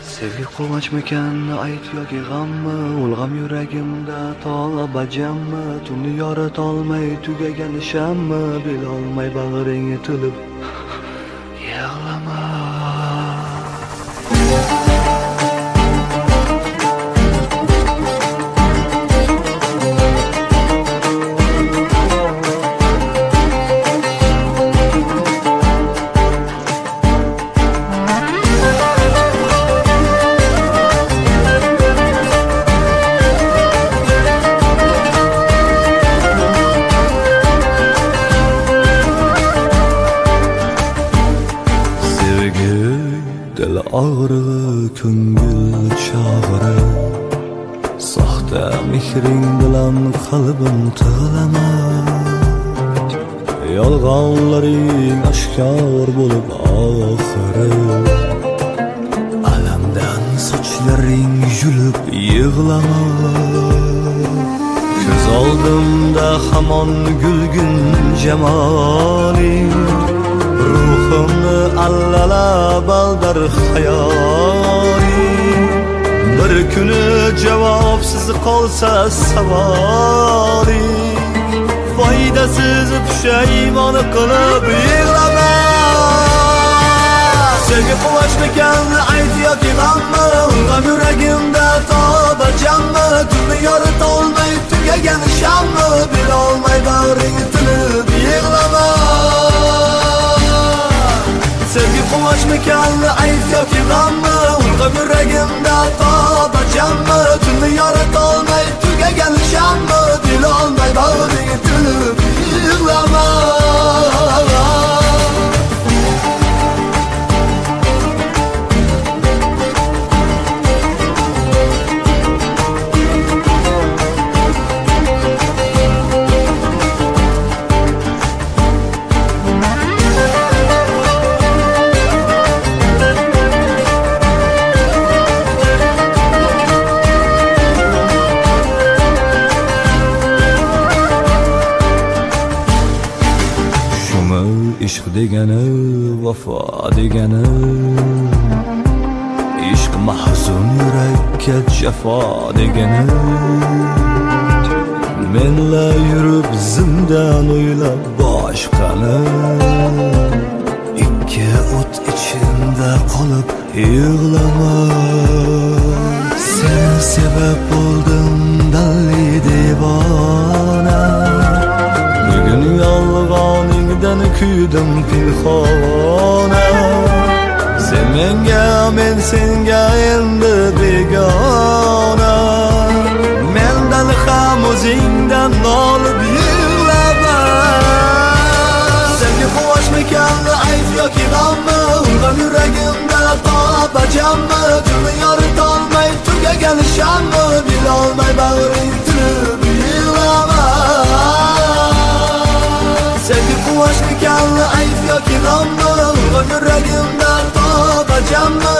Sevgi quvonchmikan ayt yoki g'ammi, ulg'am yuragimda tolabajanmi, tunni yoritolmay tugagan shammi, bilolmay bag'ringga tilib yig'lama. Dil ağrığı, ko'ngil chog'iri, soxta mehring bilan qalbim tig'lama. Yolg'onlaring oshkor bo'lib oxiri, alamdan sochlaring yulib yig'lama. Ko'z oldimda hamon gulgun jamoling, ruhimni allalab aldar hayoling. Bir kuni javobsiz qolsa savoling, foydasiz pushaymon qilib yig'lama. Sevgi quvonchmikan ayt yoki g'ammi, ulg'am yuragimda tobajanmi, tunni yoritolmay tugagan shammi, bilolmay bag'ringga tilib yig'lama. Sevgi quvonchmikan ayt yoki g'ammi, ulg'am yuragimda tobajanmi, tunni yoritolmay tugagan shammi, bilolmay bag'ringga tilib yig'lama. Ishq degani, vafo degani, ishq mahzun yurakka jafo degani. Menla yurib zindan o'ylab boshqani, ikki o't ichida qolib yig'lama. Sen sebab bo'ldim dalli devona, bugun yolg'oningdan kuydim pinhona. Sen menga, men senga endi begona, mendan ham o'zingdan nolib yig'lama. Sevgi quvonchmikan ayt yoki g'ammi, ulg'am yuragimda tobajanmi, tunni yoritolmay tugagan shammi, bilolmay bag'ring tilib yig'lama. Sevgi quvonchmikan ayt yoki g'ammi, ulg'am yuragimda tobajanmi,